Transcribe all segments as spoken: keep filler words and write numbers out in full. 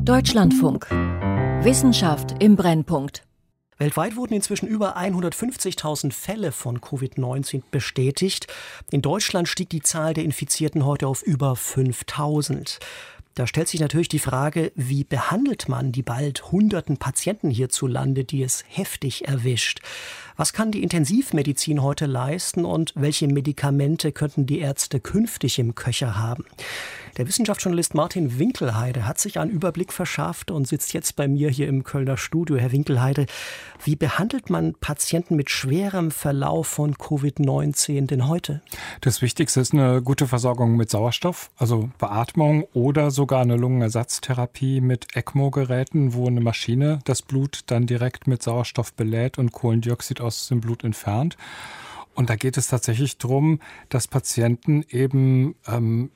Deutschlandfunk. Wissenschaft im Brennpunkt. Weltweit wurden inzwischen über hundertfünfzigtausend Fälle von Covid neunzehn bestätigt. In Deutschland stieg die Zahl der Infizierten heute auf über fünftausend. Da stellt sich natürlich die Frage, wie behandelt man die bald hunderten Patienten hierzulande, die es heftig erwischt? Was kann die Intensivmedizin heute leisten und welche Medikamente könnten die Ärzte künftig im Köcher haben? Der Wissenschaftsjournalist Martin Winkelheide hat sich einen Überblick verschafft und sitzt jetzt bei mir hier im Kölner Studio. Herr Winkelheide, wie behandelt man Patienten mit schwerem Verlauf von Covid neunzehn denn heute? Das Wichtigste ist eine gute Versorgung mit Sauerstoff, also Beatmung oder sogar eine Lungenersatztherapie mit ECMO-Geräten, wo eine Maschine das Blut dann direkt mit Sauerstoff belädt und Kohlendioxid aus dem Blut entfernt. Und da geht es tatsächlich darum, dass Patienten eben ähm,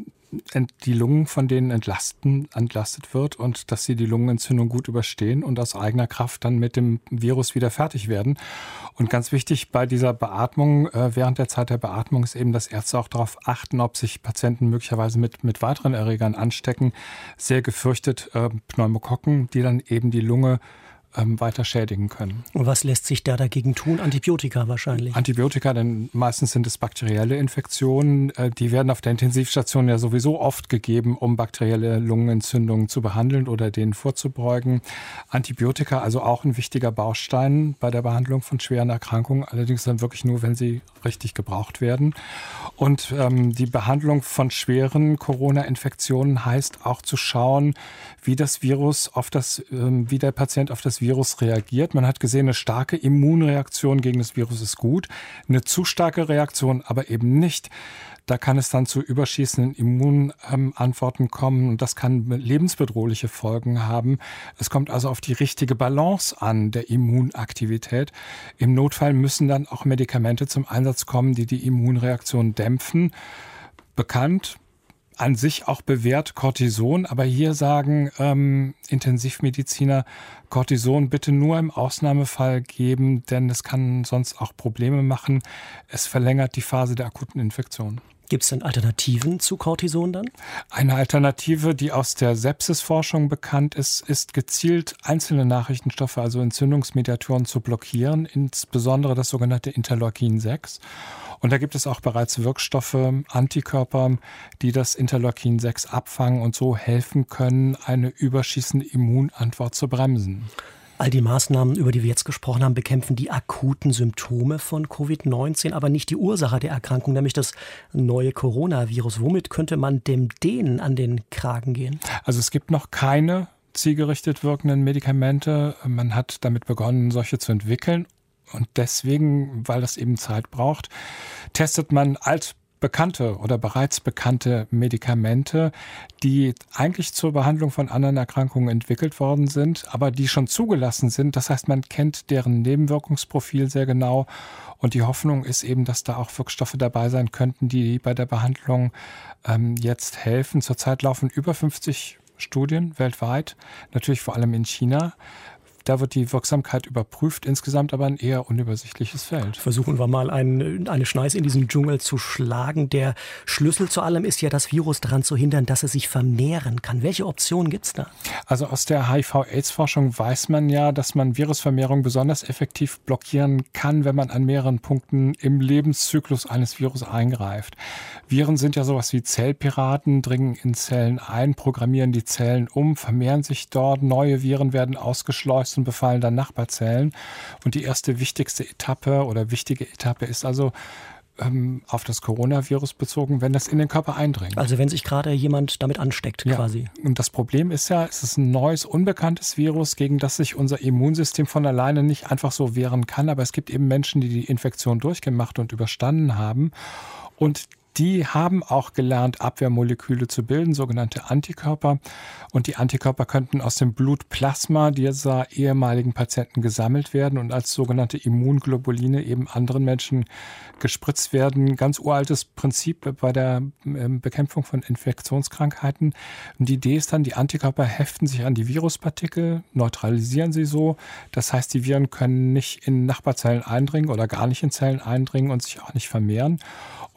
die Lungen von denen entlasten, entlastet wird und dass sie die Lungenentzündung gut überstehen und aus eigener Kraft dann mit dem Virus wieder fertig werden. Und ganz wichtig bei dieser Beatmung, äh, während der Zeit der Beatmung ist eben, dass Ärzte auch darauf achten, ob sich Patienten möglicherweise mit, mit weiteren Erregern anstecken. Sehr gefürchtet äh, Pneumokokken, die dann eben die Lunge Ähm, weiter schädigen können. Und was lässt sich da dagegen tun? Antibiotika wahrscheinlich. Antibiotika, denn meistens sind es bakterielle Infektionen. Äh, die werden auf der Intensivstation ja sowieso oft gegeben, um bakterielle Lungenentzündungen zu behandeln oder denen vorzubeugen. Antibiotika, also auch ein wichtiger Baustein bei der Behandlung von schweren Erkrankungen, allerdings dann wirklich nur, wenn sie richtig gebraucht werden. Und ähm, die Behandlung von schweren Corona-Infektionen heißt auch zu schauen, wie das Virus auf das, ähm, wie der Patient auf das Virus reagiert. Man hat gesehen, eine starke Immunreaktion gegen das Virus ist gut, eine zu starke Reaktion aber eben nicht. Da kann es dann zu überschießenden Immunantworten kommen und das kann lebensbedrohliche Folgen haben. Es kommt also auf die richtige Balance an der Immunaktivität. Im Notfall müssen dann auch Medikamente zum Einsatz kommen, die die Immunreaktion dämpfen. Bekannt, an sich auch bewährt Cortison, aber hier sagen ähm, Intensivmediziner, Cortison bitte nur im Ausnahmefall geben, denn es kann sonst auch Probleme machen. Es verlängert die Phase der akuten Infektion. Gibt es denn Alternativen zu Cortison dann? Eine Alternative, die aus der Sepsisforschung bekannt ist, ist gezielt einzelne Nachrichtenstoffe, also Entzündungsmediatoren, zu blockieren, insbesondere das sogenannte Interleukin sechs. Und da gibt es auch bereits Wirkstoffe, Antikörper, die das Interleukin sechs abfangen und so helfen können, eine überschießende Immunantwort zu bremsen. All die Maßnahmen, über die wir jetzt gesprochen haben, bekämpfen die akuten Symptome von Covid neunzehn, aber nicht die Ursache der Erkrankung, nämlich das neue Coronavirus. Womit könnte man dem denen an den Kragen gehen? Also es gibt noch keine zielgerichtet wirkenden Medikamente. Man hat damit begonnen, solche zu entwickeln. Und deswegen, weil das eben Zeit braucht, testet man altbekannte oder bereits bekannte Medikamente, die eigentlich zur Behandlung von anderen Erkrankungen entwickelt worden sind, aber die schon zugelassen sind. Das heißt, man kennt deren Nebenwirkungsprofil sehr genau. Und die Hoffnung ist eben, dass da auch Wirkstoffe dabei sein könnten, die bei der Behandlung ähm, jetzt helfen. Zurzeit laufen über fünfzig Studien weltweit, natürlich vor allem in China. Da wird die Wirksamkeit überprüft, insgesamt aber ein eher unübersichtliches Feld. Versuchen wir mal ein, eine Schneise in diesem Dschungel zu schlagen. Der Schlüssel zu allem ist ja, das Virus daran zu hindern, dass es sich vermehren kann. Welche Optionen gibt es da? Also aus der H I V-Aids-Forschung weiß man ja, dass man Virusvermehrung besonders effektiv blockieren kann, wenn man an mehreren Punkten im Lebenszyklus eines Virus eingreift. Viren sind ja sowas wie Zellpiraten, dringen in Zellen ein, programmieren die Zellen um, vermehren sich dort, neue Viren werden ausgeschleust und befallen dann Nachbarzellen. Und die erste wichtigste Etappe oder wichtige Etappe ist also ähm, auf das Coronavirus bezogen, wenn das in den Körper eindringt. Also wenn sich gerade jemand damit ansteckt ja. quasi. Und das Problem ist ja, es ist ein neues, unbekanntes Virus, gegen das sich unser Immunsystem von alleine nicht einfach so wehren kann. Aber es gibt eben Menschen, die die Infektion durchgemacht und überstanden haben. Und die haben auch gelernt, Abwehrmoleküle zu bilden, sogenannte Antikörper. Und die Antikörper könnten aus dem Blutplasma dieser ehemaligen Patienten gesammelt werden und als sogenannte Immunglobuline eben anderen Menschen gespritzt werden. Ganz uraltes Prinzip bei der Bekämpfung von Infektionskrankheiten. Und die Idee ist dann, die Antikörper heften sich an die Viruspartikel, neutralisieren sie so. Das heißt, die Viren können nicht in Nachbarzellen eindringen oder gar nicht in Zellen eindringen und sich auch nicht vermehren.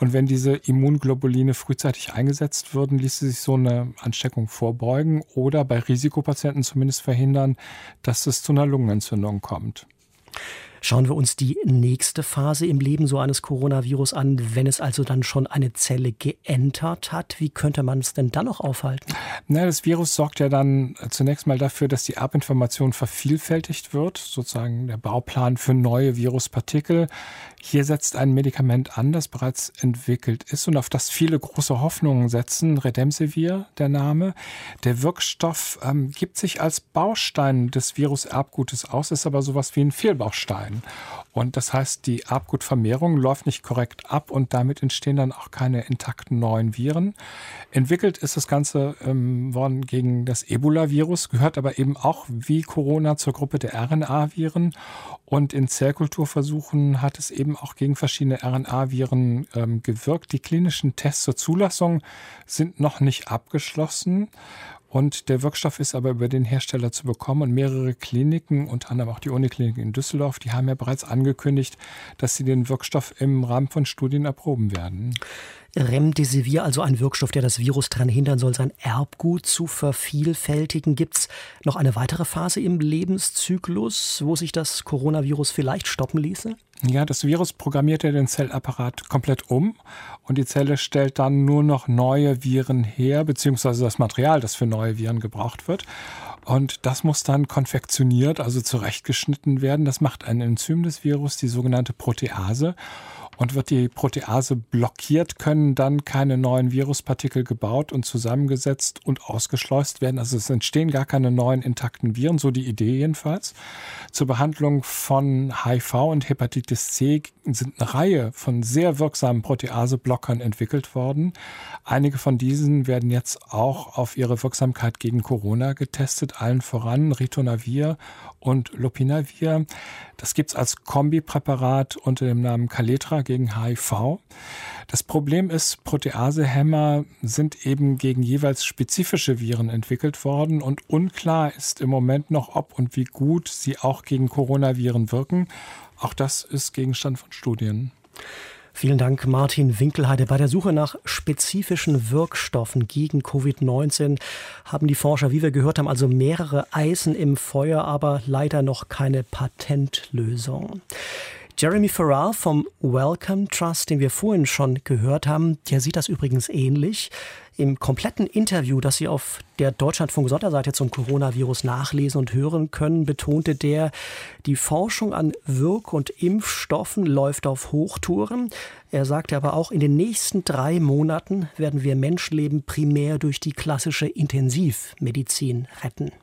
Und wenn diese Immunglobuline frühzeitig eingesetzt würden, ließe sich so eine Ansteckung vorbeugen oder bei Risikopatienten zumindest verhindern, dass es zu einer Lungenentzündung kommt. Schauen wir uns die nächste Phase im Leben so eines Coronavirus an, wenn es also dann schon eine Zelle geentert hat. Wie könnte man es denn dann noch aufhalten? Na, das Virus sorgt ja dann zunächst mal dafür, dass die Erbinformation vervielfältigt wird, sozusagen der Bauplan für neue Viruspartikel. Hier setzt ein Medikament an, das bereits entwickelt ist und auf das viele große Hoffnungen setzen. Remdesivir, der Name. Der Wirkstoff ähm, gibt sich als Baustein des Viruserbgutes aus, ist aber sowas wie ein Fehlbaustein. Und das heißt, die Erbgutvermehrung läuft nicht korrekt ab und damit entstehen dann auch keine intakten neuen Viren. Entwickelt ist das Ganze ähm, worden gegen das Ebola-Virus, gehört aber eben auch wie Corona zur Gruppe der R N A-Viren. Und in Zellkulturversuchen hat es eben auch gegen verschiedene R N A-Viren ähm, gewirkt. Die klinischen Tests zur Zulassung sind noch nicht abgeschlossen. Und der Wirkstoff ist aber über den Hersteller zu bekommen. Und mehrere Kliniken, unter anderem auch die Uniklinik in Düsseldorf, die haben ja bereits angekündigt, dass sie den Wirkstoff im Rahmen von Studien erproben werden. Remdesivir, also ein Wirkstoff, der das Virus daran hindern soll, sein Erbgut zu vervielfältigen. Gibt es noch eine weitere Phase im Lebenszyklus, wo sich das Coronavirus vielleicht stoppen ließe? Ja, das Virus programmiert ja den Zellapparat komplett um und die Zelle stellt dann nur noch neue Viren her, beziehungsweise das Material, das für neue Viren gebraucht wird. Und das muss dann konfektioniert, also zurechtgeschnitten werden. Das macht ein Enzym des Virus, die sogenannte Protease. Und wird die Protease blockiert, können dann keine neuen Viruspartikel gebaut und zusammengesetzt und ausgeschleust werden. Also es entstehen gar keine neuen intakten Viren, so die Idee jedenfalls. Zur Behandlung von H I V und Hepatitis C sind eine Reihe von sehr wirksamen Proteaseblockern entwickelt worden. Einige von diesen werden jetzt auch auf ihre Wirksamkeit gegen Corona getestet, allen voran Ritonavir und Lopinavir. Das gibt es als Kombipräparat unter dem Namen Kaletra gegen H I V. Das Problem ist, Proteasehämmer sind eben gegen jeweils spezifische Viren entwickelt worden und unklar ist im Moment noch, ob und wie gut sie auch gegen Coronaviren wirken. Auch das ist Gegenstand von Studien. Vielen Dank, Martin Winkelheide. Bei der Suche nach spezifischen Wirkstoffen gegen Covid neunzehn haben die Forscher, wie wir gehört haben, also mehrere Eisen im Feuer, aber leider noch keine Patentlösung. Jeremy Farrar vom Wellcome Trust, den wir vorhin schon gehört haben, der sieht das übrigens ähnlich. Im kompletten Interview, das Sie auf der Deutschlandfunk-Sonderseite zum Coronavirus nachlesen und hören können, betonte der, die Forschung an Wirk- und Impfstoffen läuft auf Hochtouren. Er sagte aber auch, in den nächsten drei Monaten werden wir Menschenleben primär durch die klassische Intensivmedizin retten.